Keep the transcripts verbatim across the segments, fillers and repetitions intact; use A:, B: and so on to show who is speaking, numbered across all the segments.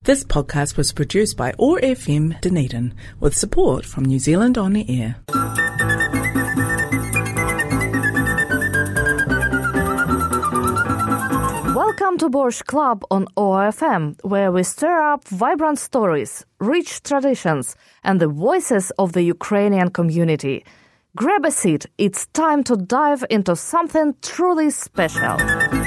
A: This podcast was produced by O A R F M Dunedin with support from New Zealand On Air.
B: Welcome to Borscht Club on O A R F M, where we stir up vibrant stories, rich traditions, and the voices of the Ukrainian community. Grab a seat, it's time to dive into something truly special.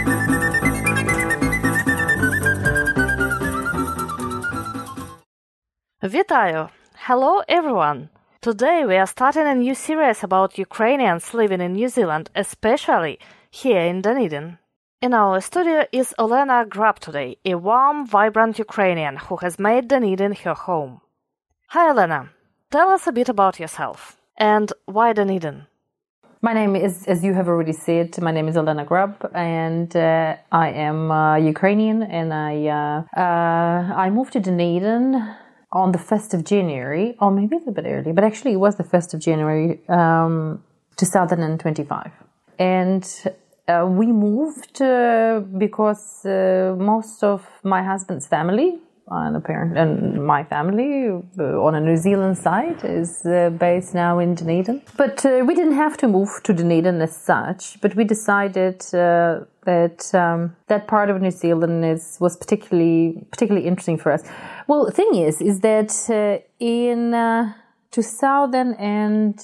B: Вітаю! Hello everyone! Today we are starting a new series about Ukrainians living in New Zealand, especially here in Dunedin. In our studio is Olena Grab today, a warm, vibrant Ukrainian who has made Dunedin her home. Hi Olena, tell us a bit about yourself. And why Dunedin?
C: My name is, as you have already said, my name is Olena Grab, and uh, I am uh, Ukrainian, and I uh, uh, I moved to Dunedin on the first of January, or maybe a little bit early, but actually it was the first of January, um, two thousand twenty-five. And uh, we moved uh, because uh, most of my husband's family and apparent and my family uh, on a New Zealand side is uh, based now in Dunedin. But uh, we didn't have to move to Dunedin as such, but we decided uh, that um, that part of New Zealand is was particularly particularly interesting for us. Well, the thing is, is that uh, in uh, two thousand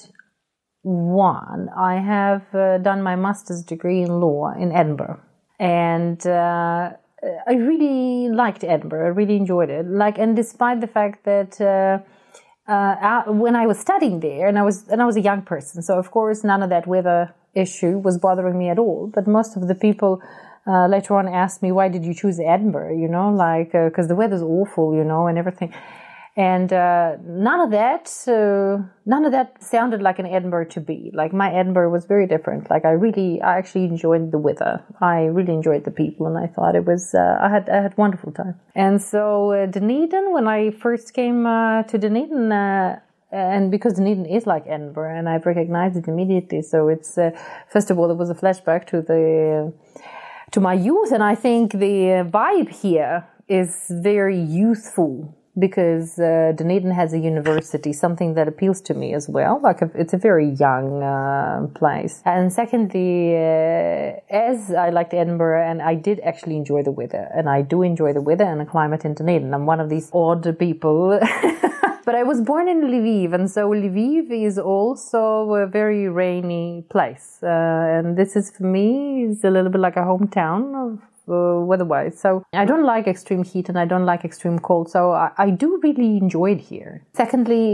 C: one, I have uh, done my master's degree in law in Edinburgh, and uh, I really liked Edinburgh. I really enjoyed it. Like, and despite the fact that uh, uh, when I was studying there, and I was and I was a young person, so of course none of that weather issue was bothering me at all. But most of the people uh, later on asked me, "Why did you choose Edinburgh?" You know, like because uh, the weather's awful, you know, and everything. And uh, none of that, uh, none of that sounded like an Edinburgh to be. Like my Edinburgh was very different. Like I really, I actually enjoyed the weather. I really enjoyed the people, and I thought it was, uh, I had, I had a wonderful time. And so uh, Dunedin, when I first came uh, to Dunedin, uh, and because Dunedin is like Edinburgh, and I've recognized it immediately. So it's uh, first of all, it was a flashback to the to my youth, and I think the vibe here is very youthful. Because uh, Dunedin has a university, something that appeals to me as well. Like a, it's a very young uh, place. And secondly, uh, as I liked Edinburgh, and I did actually enjoy the weather, and I do enjoy the weather and the climate in Dunedin. I'm one of these odd people. But I was born in Lviv, and so Lviv is also a very rainy place. Uh, and this is, for me, is a little bit like a hometown of Uh, weather-wise. So I don't like extreme heat and I don't like extreme cold. So I, I do really enjoy it here. Secondly,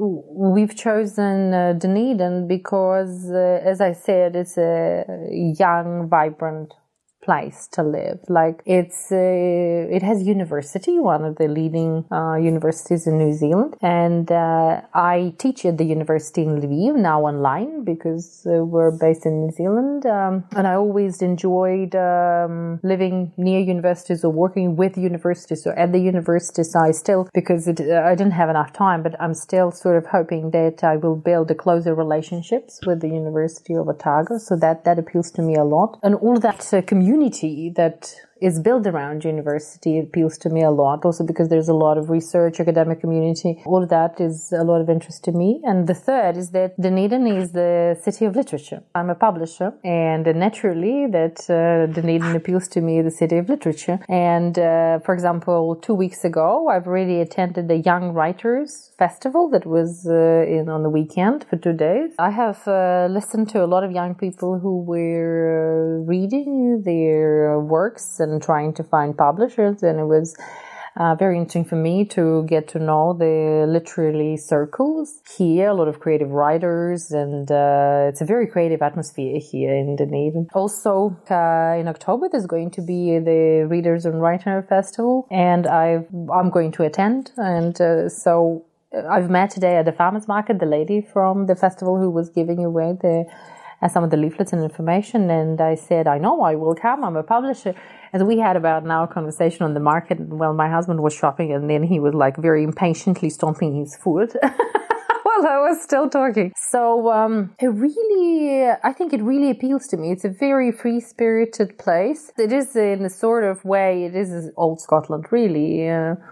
C: we've chosen uh, Dunedin because, uh, as I said, it's a young, vibrant place to live. Like it's, uh, it has university, one of the leading uh, universities in New Zealand, and uh, I teach at the university in Lviv now online because uh, we're based in New Zealand, um, and I always enjoyed um, living near universities or working with universities or at the universities. I still, because it, uh, I didn't have enough time, but I'm still sort of hoping that I will build a closer relationships with the University of Otago. So that that appeals to me a lot, and all that uh, community Community that is built around university appeals to me a lot, also because there's a lot of research, academic community. All of that is a lot of interest to me. And the third is that Dunedin is the city of literature. I'm a publisher, and naturally that uh, Dunedin appeals to me, the city of literature. And uh, for example, two weeks ago, I've already attended the Young Writers Festival that was uh, in on the weekend for two days. I have uh, listened to a lot of young people who were uh, reading their works and trying to find publishers, and it was uh, very interesting for me to get to know the literary circles here, a lot of creative writers, and uh, it's a very creative atmosphere here in Dunedin. Also, uh, in October, there's going to be the Readers and Writer Festival, and I've, I'm going to attend, and uh, so I've met today at the farmers market the lady from the festival who was giving away the uh, some of the leaflets and information, and I said, I know, I will come, I'm a publisher. And we had about an hour conversation on the market while my husband was shopping, and then he was like very impatiently stomping his foot while I was still talking. So um, it really, I think it really appeals to me. It's a very free-spirited place. It is in a sort of way, it is old Scotland, really. Uh,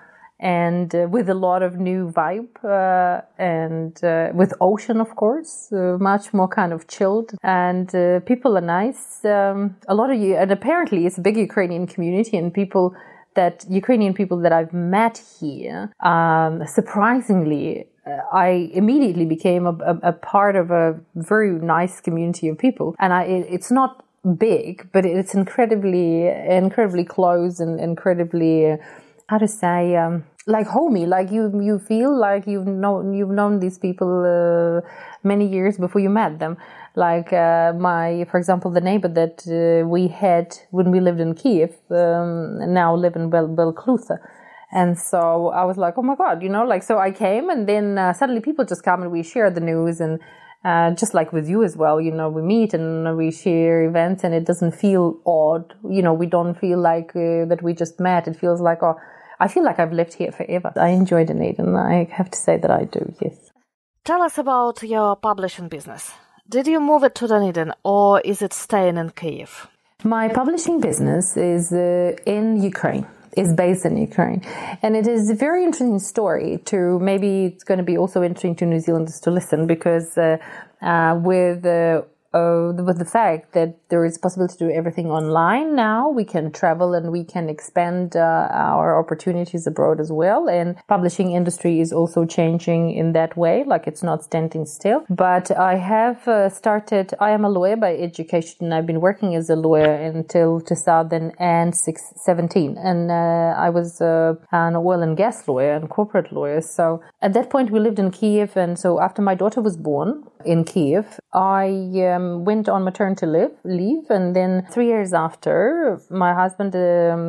C: and uh, with a lot of new vibe uh, and uh, with ocean, of course, uh, much more kind of chilled, and uh, people are nice. Um, a lot of you, and apparently it's a big Ukrainian community, and people that Ukrainian people that I've met here, um, surprisingly, uh, I immediately became a, a, a part of a very nice community of people, and I, it, it's not big, but it's incredibly, incredibly close and incredibly, uh, how to say, um, like homey. Like you, you feel like you've known, you've known these people uh, many years before you met them. Like uh, my, for example, the neighbor that uh, we had when we lived in Kiev, um, now live in Bel- Belklutha. And so I was like, oh my God, you know, like, so I came, and then uh, suddenly people just come and we share the news, and uh, just like with you as well, you know, we meet and we share events, and it doesn't feel odd. You know, we don't feel like uh, that we just met. It feels like, oh, I feel like I've lived here forever. I enjoy Dunedin. I have to say that I do, yes.
B: Tell us about your publishing business. Did you move it to Dunedin, or is it staying in Kyiv?
C: My publishing business is uh, in Ukraine, is based in Ukraine. And it is a very interesting story to, maybe it's going to be also interesting to New Zealanders to listen, because uh, uh, with uh, Uh, with the fact that there is possibility to do everything online now, we can travel and we can expand uh, our opportunities abroad as well. And publishing industry is also changing in that way, like it's not standing still. But I have uh, started, I am a lawyer by education. I've been working as a lawyer until two thousand seventeen. And uh, I was uh, an oil and gas lawyer and corporate lawyer. So at that point we lived in Kyiv. And so after my daughter was born in Kyiv, I um, went on maternity leave, leave, and then three years after, my husband um,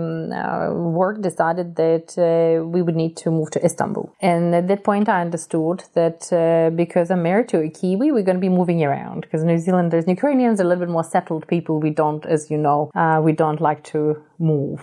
C: uh, work decided that uh, we would need to move to Istanbul. And at that point, I understood that uh, because I'm married to a Kiwi, we're going to be moving around. Because New Zealanders, Ukrainians are a little bit more settled people. We don't, as you know, uh, we don't like to move.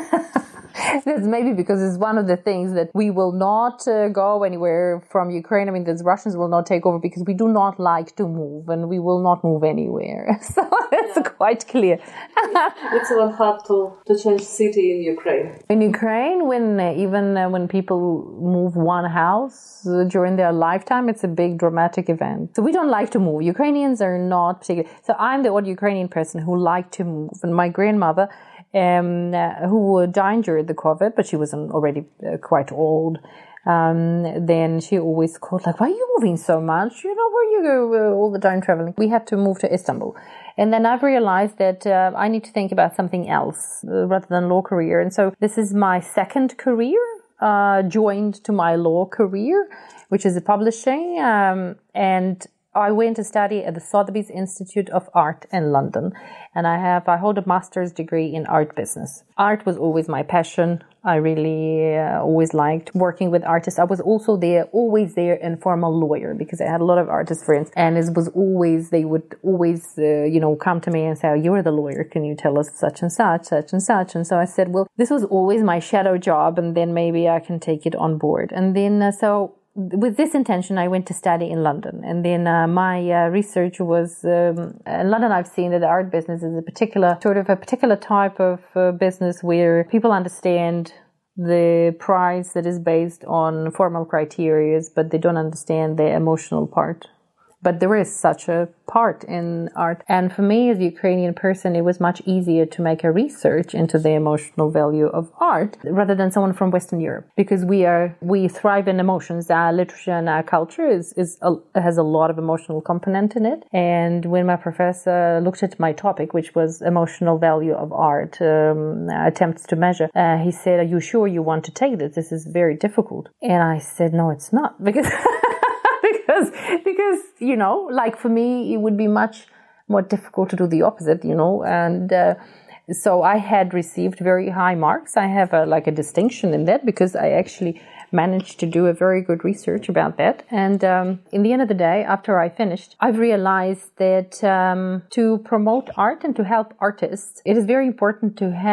C: That's maybe because it's one of the things that we will not uh, go anywhere from Ukraine. I mean, the Russians will not take over because we do not like to move, and we will not move anywhere. So that's yeah. quite clear.
D: It's a lot hard to, to change city in Ukraine.
C: In Ukraine, when uh, even uh, when people move one house uh, during their lifetime, it's a big dramatic event. So we don't like to move. Ukrainians are not particularly. So I'm the odd Ukrainian person who like to move, and my grandmother, Um, uh, who died during the COVID, but she was already uh, quite old. Um, then she always called like, why are you moving so much? You know, where you go uh, all the time traveling? We had to move to Istanbul. And then I've realized that uh, I need to think about something else uh, rather than law career. And so this is my second career, uh, joined to my law career, which is publishing. Um, and I went to study at the Sotheby's Institute of Art in London, and I have I hold a master's degree in art business. Art was always my passion. I really uh, always liked working with artists. I was also there, always there, informal lawyer, because I had a lot of artist friends, and it was always they would always uh, you know come to me and say, oh, "You're the lawyer. Can you tell us such and such, such and such?" And so I said, "Well, this was always my shadow job, and then maybe I can take it on board." And then uh, so. With this intention, I went to study in London, and then uh, my uh, research was um, in London. I've seen that the art business is a particular sort of a particular type of uh, business where people understand the price that is based on formal criteria, but they don't understand the emotional part. But there is such a part in art. And for me, as a Ukrainian person, it was much easier to make a research into the emotional value of art rather than someone from Western Europe. Because we are, we thrive in emotions. Our literature and our culture is, is a, has a lot of emotional component in it. And when my professor looked at my topic, which was emotional value of art, um, attempts to measure, uh, he said, are you sure you want to take this? This is very difficult. And I said, no, it's not. Because... Because, because, you know, like for me, it would be much more difficult to do the opposite, you know, and uh, so I had received very high marks. I have a, like a distinction in that because I actually managed to do a very good research about that. And um, in the end of the day, after I finished, I've realized that um, to promote art and to help artists, it is very important to have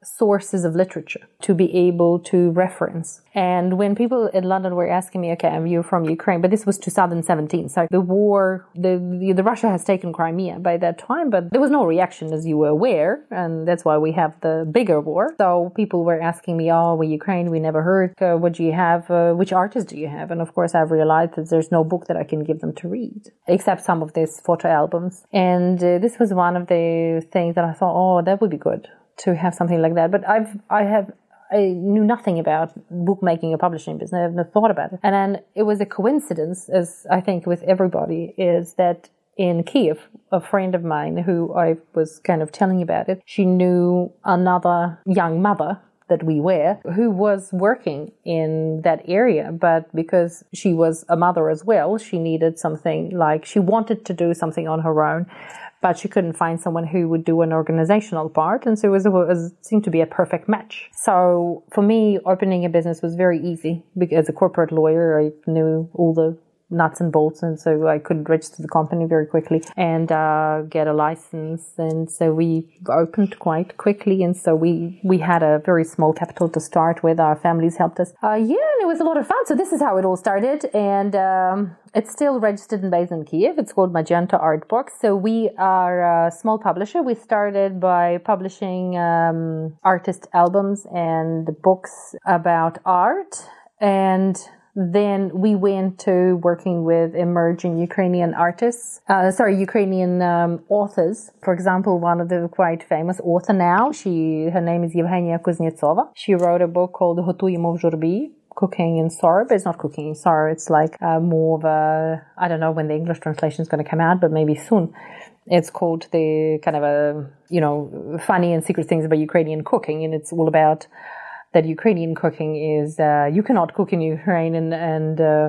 C: sources of literature to be able to reference. And when people in London were asking me, okay, are you from Ukraine? But this was two thousand seventeen. So the war, the, the, the Russia has taken Crimea by that time, but there was no reaction, as you were aware. And that's why we have the bigger war. So people were asking me, oh, we're Ukraine, we never heard. Uh, what do you have? Uh, which artist do you have? And of course, I've realized that there's no book that I can give them to read, except some of these photo albums. And uh, this was one of the things that I thought, oh, that would be good to have something like that. But I've, I have, I knew nothing about bookmaking or publishing business. I have no thought about it. And then it was a coincidence, as I think with everybody, is that in Kiev, a friend of mine who I was kind of telling about it, she knew another young mother that we were, who was working in that area, but because she was a mother as well, she needed something like, she wanted to do something on her own, but she couldn't find someone who would do an organizational part. And so it, was, it was, seemed to be a perfect match. So for me, opening a business was very easy because as a corporate lawyer, I knew all the nuts and bolts, and so I could register the company very quickly and uh, get a license. And so we opened quite quickly, and so we we had a very small capital to start with. Our families helped us. Uh, yeah, and it was a lot of fun. So this is how it all started, and um, it's still registered and based in Kiev. It's called Magenta Art Box. So we are a small publisher. We started by publishing um, artist albums and books about art, and then we went to working with emerging Ukrainian artists, uh, sorry, Ukrainian um, authors. For example, one of the quite famous author now, she, her name is Yevgenia Kuznetsova. She wrote a book called Готуємо в журбі, Cooking in Sorrow, but it's not cooking in sorrow. It's like uh, more of a, I don't know when the English translation is going to come out, but maybe soon. It's called the kind of a, you know, funny and secret things about Ukrainian cooking, and it's all about that Ukrainian cooking is, uh, you cannot cook in Ukraine and, and uh,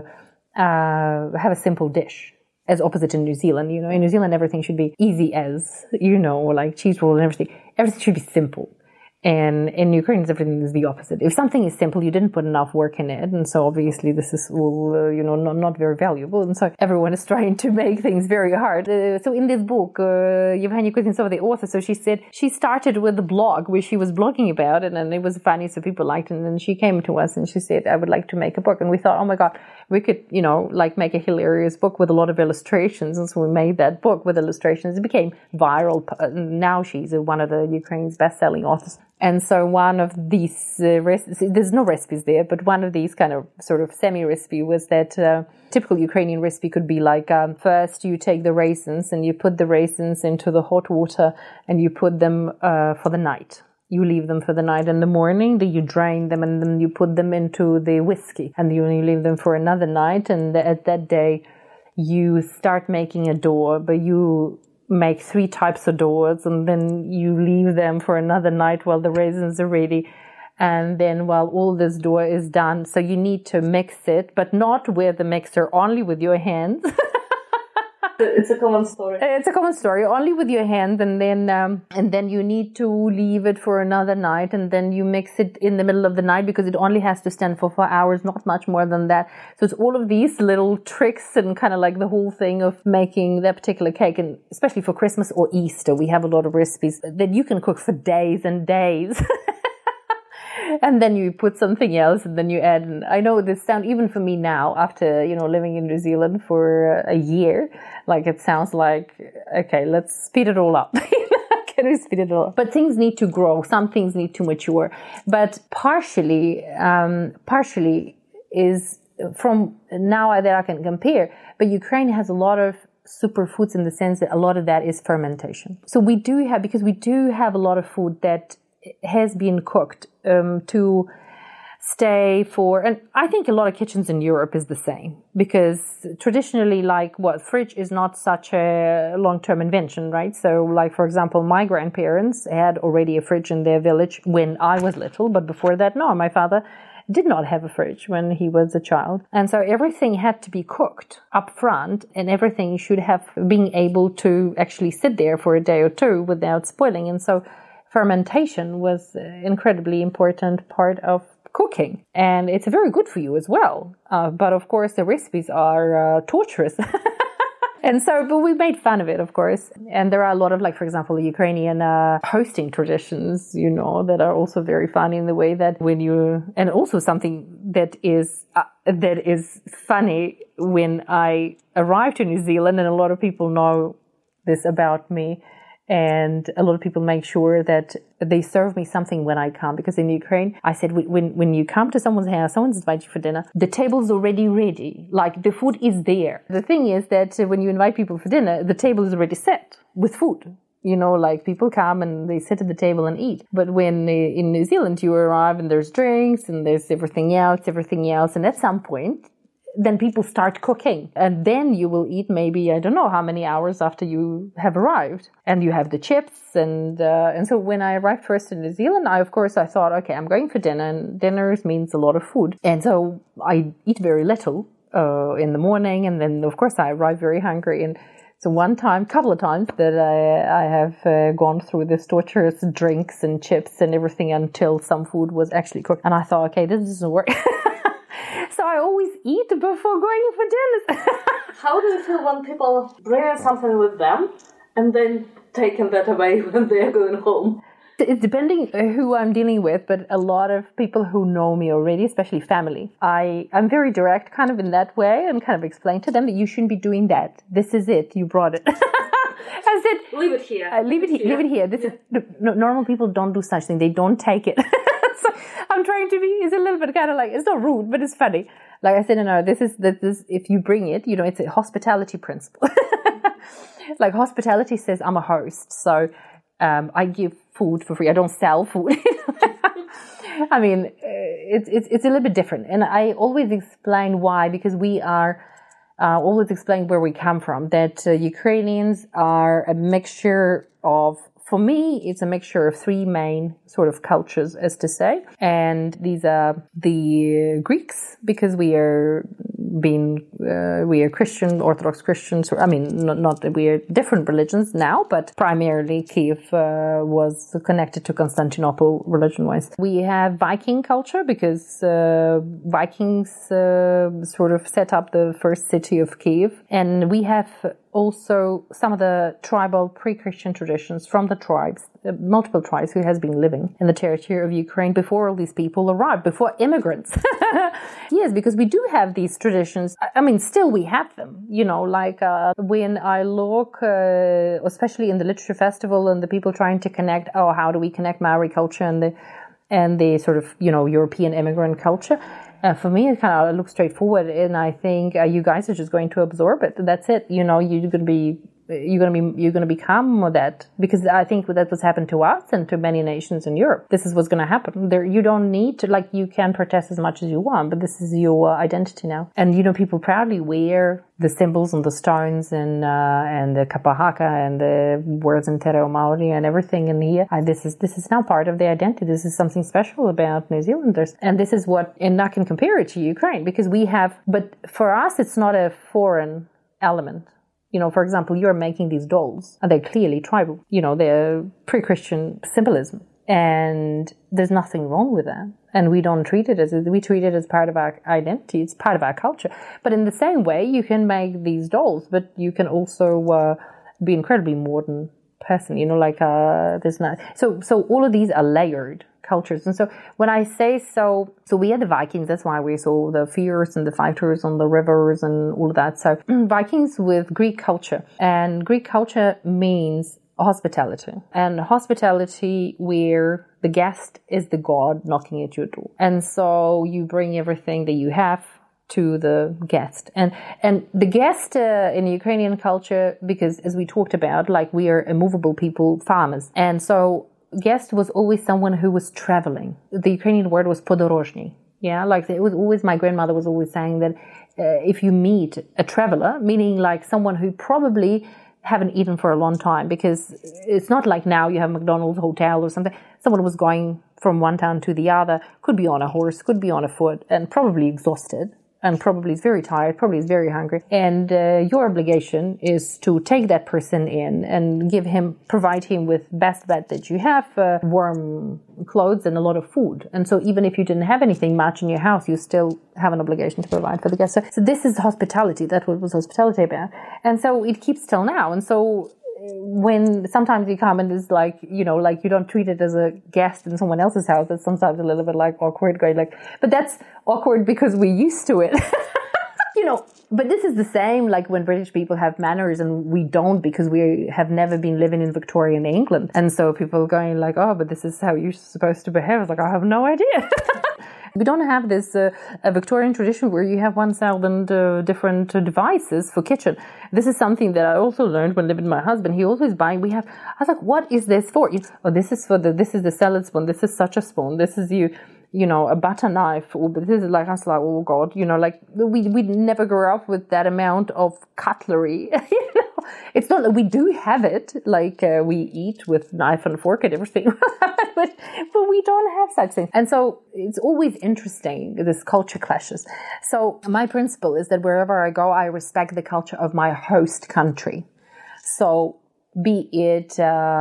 C: uh, have a simple dish, as opposite in New Zealand. You know, in New Zealand, everything should be easy as, you know, like cheese roll and everything. Everything should be simple. And in Ukraine, everything is the opposite. If something is simple, you didn't put enough work in it. And so obviously this is all, uh, you know, not, not very valuable. And so everyone is trying to make things very hard. Uh, so in this book, uh, Yevgenia Kuznetsova, the author, so she said she started with a blog where she was blogging about it, and it was funny, so people liked it. And then she came to us and she said, I would like to make a book. And we thought, oh my God, we could, you know, like make a hilarious book with a lot of illustrations. And so we made that book with illustrations. It became viral. Now she's one of the Ukraine's best-selling authors. And so one of these uh, recipes, there's no recipes there, but one of these kind of sort of semi-recipe was that uh, typical Ukrainian recipe could be like, um, first you take the raisins and you put the raisins into the hot water and you put them uh, for the night. You leave them for the night. In the morning, then you drain them and then you put them into the whiskey and you leave them for another night. And at that day, you start making a dough, but you make three types of doughs and then you leave them for another night while the raisins are ready. And then while all this dough is done, so you need to mix it, but not with the mixer, only with your hands.
D: It's a common story.
C: It's a common story, only with your hands, and then um, and then you need to leave it for another night, and then you mix it in the middle of the night because it only has to stand for four hours, not much more than that. So it's all of these little tricks and kind of like the whole thing of making that particular cake, and especially for Christmas or Easter, we have a lot of recipes that you can cook for days and days. And then you put something else and then you add, and I know this sound, even for me now, after, you know, living in New Zealand for a year, like it sounds like, okay, let's speed it all up. Can we speed it all up? But things need to grow. Some things need to mature. But partially, um, partially is from now that I can compare, but Ukraine has a lot of superfoods in the sense that a lot of that is fermentation. So we do have, because we do have a lot of food that has been cooked um, to stay for, and I think a lot of kitchens in Europe is the same, because traditionally, like what, fridge is not such a long-term invention, right? So like, for example, my grandparents had already a fridge in their village when I was little, but before that, no, my father did not have a fridge when he was a child. And so everything had to be cooked up front, and everything should have been able to actually sit there for a day or two without spoiling. And so fermentation was an incredibly important part of cooking, and it's very good for you as well. Uh, but of course, the recipes are uh, torturous. And so, but we made fun of it, of course. And there are a lot of, like, for example, Ukrainian uh, hosting traditions, you know, that are also very funny in the way that when you, and also something that is, uh, that is funny when I arrived to New Zealand, and a lot of people know this about me. And a lot of people make sure that they serve me something when I come. Because in Ukraine, I said, when when you come to someone's house, someone's invited you for dinner, the table's already ready. Like, the food is there. The thing is that when you invite people for dinner, the table is already set with food. You know, like, people come and they sit at the table and eat. But when in New Zealand, you arrive and there's drinks and there's everything else, everything else. And at some point, then people start cooking, and then you will eat maybe, I don't know how many hours after you have arrived, and you have the chips. And uh, and so when I arrived first in New Zealand, I, of course, I thought, okay, I'm going for dinner, and dinners means a lot of food. And so I eat very little uh, in the morning, and then, of course, I arrive very hungry. And so one time, couple of times that I, I have uh, gone through this torturous drinks and chips and everything until some food was actually cooked. And I thought, okay, this doesn't work. So I always eat before going for dinner.
D: How do you feel when people bring something with them and then taking that away when they're going home?
C: It's depending who I'm dealing with, but a lot of people who know me already, especially family, I, I'm very direct kind of in that way, and kind of explain to them that you shouldn't be doing that. This is it. You brought it. I said,
D: leave it here.
C: Uh, leave it here. Leave it here. This yeah. is no, normal people don't do such thing. They don't take it. So I'm trying to be. It's a little bit kind of like, it's not rude, but it's funny. Like I said, no, no. This is that. This if you bring it, you know, it's a hospitality principle. Like, hospitality says I'm a host, so um, I give food for free. I don't sell food. I mean, it's it's it's a little bit different, and I always explain why, because we are. Uh, always explain where we come from, that uh, Ukrainians are a mixture of, for me, it's a mixture of three main sort of cultures, as to say. And these are the Greeks, because we are being, uh, we are Christian, Orthodox Christians, or, I mean, not, not that we are different religions now, but primarily Kiev uh, was connected to Constantinople religion-wise. We have Viking culture, because uh, Vikings uh, sort of set up the first city of Kiev. And we have also some of the tribal pre-Christian traditions from the tribes, uh, multiple tribes who has been living in the territory of Ukraine before all these people arrived, before immigrants. Yes, because we do have these traditions. I mean, still we have them, you know, like uh, when I look, uh, especially in the literature festival, and the people trying to connect, oh, how do we connect Maori culture and the, and the sort of, you know, European immigrant culture? Uh, for me, it kind of looks straightforward, and I think uh, you guys are just going to absorb it. That's it. You know, you're going to be, you're going to be, you're going to become that, because I think that was happened to us and to many nations in Europe. This is what's going to happen. There, you don't need to, like, you can protest as much as you want, but this is your uh, identity now. And you know, people proudly wear the symbols and the stones and uh, and the kapa haka and the words in Te Reo Maori and everything in here. Uh, this is this is now part of their identity. This is something special about New Zealanders, and this is what, and I can compare it to Ukraine, because we have. But for us, it's not a foreign element. You know, for example, you're making these dolls, and they're clearly tribal. You know, they're pre-Christian symbolism, and there's nothing wrong with that. And we don't treat it as, we treat it as part of our identity. It's part of our culture. But in the same way, you can make these dolls, but you can also uh, be incredibly modern person. You know, like uh, there's not. So, so all of these are layered cultures. And so when I say so, so we are the Vikings. That's why we saw the fears and the fighters on the rivers and all of that. So Vikings with Greek culture, and Greek culture means hospitality, and hospitality where the guest is the god knocking at your door. And so you bring everything that you have to the guest. And and the guest uh, in Ukrainian culture, because as we talked about, like, we are immovable people, farmers. And so guest was always someone who was traveling. The Ukrainian word was podorozhny. Yeah, like it was always, my grandmother was always saying that uh, if you meet a traveler, meaning like someone who probably haven't eaten for a long time, because it's not like now you have McDonald's hotel or something. Someone was going from one town to the other, could be on a horse, could be on a foot, and probably exhausted. and probably is very tired, probably is very hungry. And uh, your obligation is to take that person in and give him, provide him with best bed that you have, uh, warm clothes and a lot of food. And so even if you didn't have anything much in your house, you still have an obligation to provide for the guests. So, so this is hospitality. That's what was hospitality about. And so it keeps till now. And so when sometimes you come and it's like, you know, like you don't treat it as a guest in someone else's house, it's sometimes a little bit like awkward, going like, but that's awkward because we're used to it. You know, but this is the same like when British people have manners and we don't because we have never been living in Victorian England. And so people going like, oh, but this is how you're supposed to behave. It's like, I have no idea. We don't have this uh, a Victorian tradition where you have one thousand uh, different uh, devices for kitchen. This is something that I also learned when living with my husband. He always buying. We have. I was like, what is this for? You, oh, this is for the. This is the salad spoon. This is such a spoon. This is you. You know, a butter knife. Or this is like I was like, oh God. You know, like we we never grew up with that amount of cutlery. You know, it's not that we do have it. Like uh, we eat with knife and fork and everything. But, but we don't have such things. And so it's always interesting, this culture clashes. So my principle is that wherever I go, I respect the culture of my host country. So be it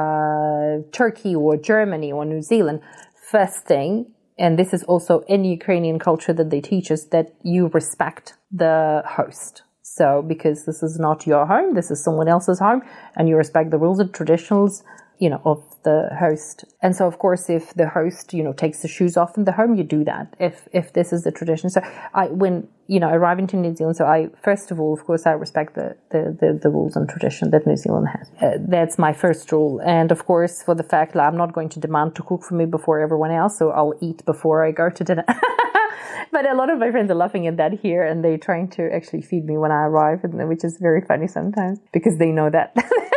C: uh, Turkey or Germany or New Zealand, first thing, and this is also in Ukrainian culture that they teach us, that you respect the host. So because this is not your home, this is someone else's home, and you respect the rules and traditions, you know, of the host. And so, of course, if the host, you know, takes the shoes off in the home, you do that. If if this is the tradition. So I, when, you know, arriving to New Zealand, so I, first of all, of course, I respect the, the, the, the rules and tradition that New Zealand has. Uh, that's my first rule. And of course, for the fact that I'm not going to demand to cook for me before everyone else, so I'll eat before I go to dinner. But a lot of my friends are laughing at that here, and they're trying to actually feed me when I arrive, which is very funny sometimes, because they know that.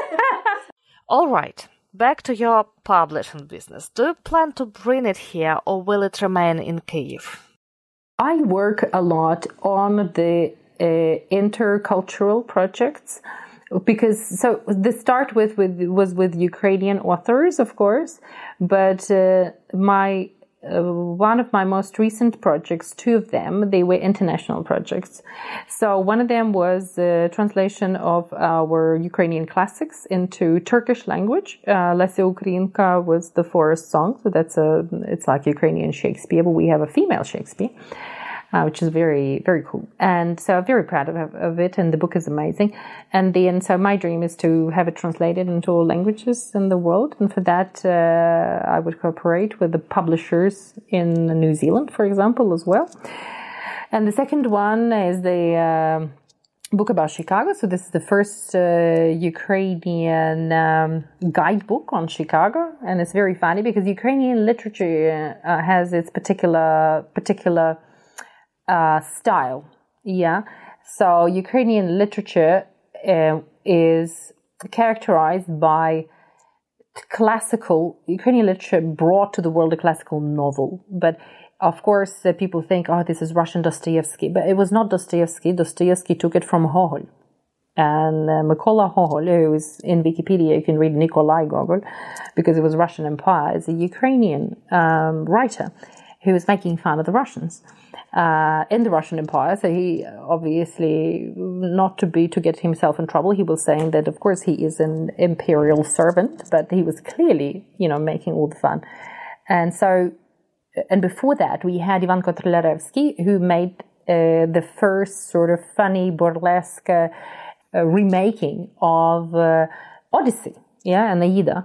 B: All right. Back to your publishing business. Do you plan to bring it here or will it remain in Kyiv?
C: I work a lot on the uh, intercultural projects because so the start with, with was with Ukrainian authors, of course, but uh, my Uh, one of my most recent projects, two of them, they were international projects. So one of them was a translation of our Ukrainian classics into Turkish language. Uh, Lesya Ukrainka was the forest song, so that's a it's like Ukrainian Shakespeare, but we have a female Shakespeare. Uh, which is very, very cool. And so I'm very proud of, of it, and the book is amazing. And then, so my dream is to have it translated into all languages in the world. And for that, uh, I would cooperate with the publishers in New Zealand, for example, as well. And the second one is the uh, book about Chicago. So this is the first uh, Ukrainian um, guidebook on Chicago. And it's very funny because Ukrainian literature uh, has its particular, particular Uh, style, yeah. So Ukrainian literature uh, is characterized by classical Ukrainian literature brought to the world a classical novel. But of course, uh, people think, oh, this is Russian Dostoevsky, but it was not Dostoevsky. Dostoevsky took it from Gogol, and uh, Mykola Gogol, who is in Wikipedia, you can read Nikolai Gogol because it was Russian Empire, is a Ukrainian um, writer who was making fun of the Russians. Uh, in the Russian Empire, so he obviously, not to be to get himself in trouble, he was saying that of course he is an imperial servant, but he was clearly, you know, making all the fun. And so, and before that, we had Ivan Kotlяревsky, who made uh, the first sort of funny burlesque uh, uh, remaking of uh, Odyssey, yeah, and Aida.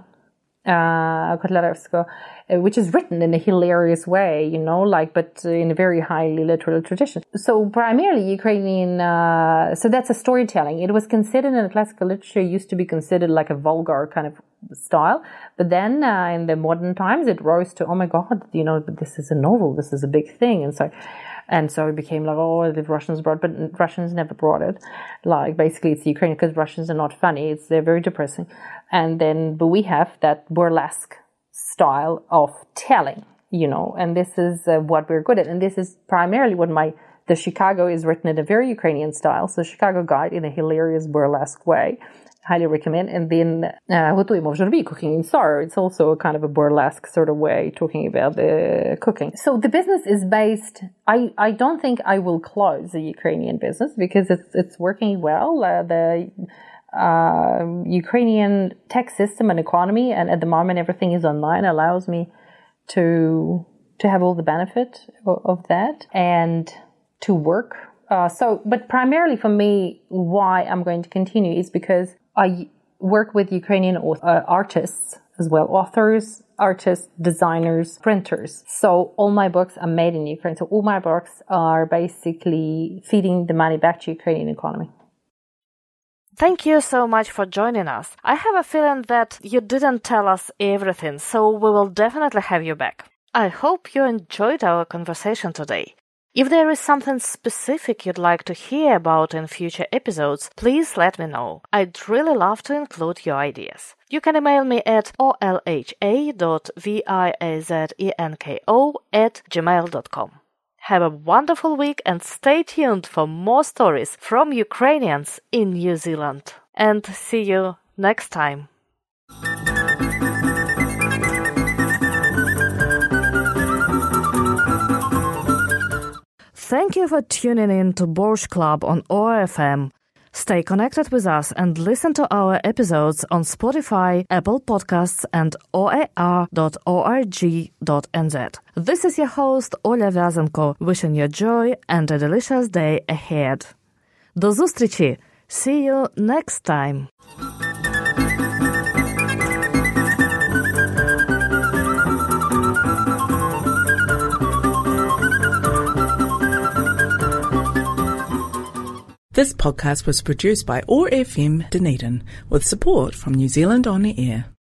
C: Uh, Kotlяревsky, uh, which is written in a hilarious way, you know, like, but in a very highly literal tradition. So primarily Ukrainian, uh, so that's a storytelling. It was considered in classical literature, used to be considered like a vulgar kind of style. But then uh, in the modern times, it rose to, oh my God, you know, this is a novel, this is a big thing. And so, and so it became like, oh, the Russians brought, but Russians never brought it. Like, basically it's Ukrainian because Russians are not funny. It's, they're very depressing. And then, but we have that burlesque style of telling, you know, and this is uh, what we're good at. And this is primarily what my, the Chicago is written in a very Ukrainian style. So Chicago Guide in a hilarious burlesque way. highly recommend. And then uh, готуємо в журбі, cooking in sorrow. It's also a kind of a burlesque sort of way talking about the cooking. So the business is based, I, I don't think I will close the Ukrainian business because it's it's working well. Uh, the uh, Ukrainian tech system and economy, and at the moment everything is online, allows me to to have all the benefit of, of that and to work. Uh, so, but primarily for me, why I'm going to continue is because I work with Ukrainian uh, artists as well, authors, artists, designers, printers. So all my books are made in Ukraine. So all my books are basically feeding the money back to Ukrainian economy.
B: Thank you so much for joining us. I have a feeling that you didn't tell us everything, so we will definitely have you back. I hope you enjoyed our conversation today. If there is something specific you'd like to hear about in future episodes, please let me know. I'd really love to include your ideas. You can email me at olha.viazenko at gmail dot com. Have a wonderful week and stay tuned for more stories from Ukrainians in New Zealand. And see you next time. Thank you for tuning in to Borscht Club on O R F M. Stay connected with us and listen to our episodes on Spotify, Apple Podcasts and o a r dot org dot n z. This is your host, Olha Vyazenko, wishing you joy and a delicious day ahead. До зустрічі! See you next time!
A: This podcast was produced by O R F M Dunedin with support from New Zealand On the Air.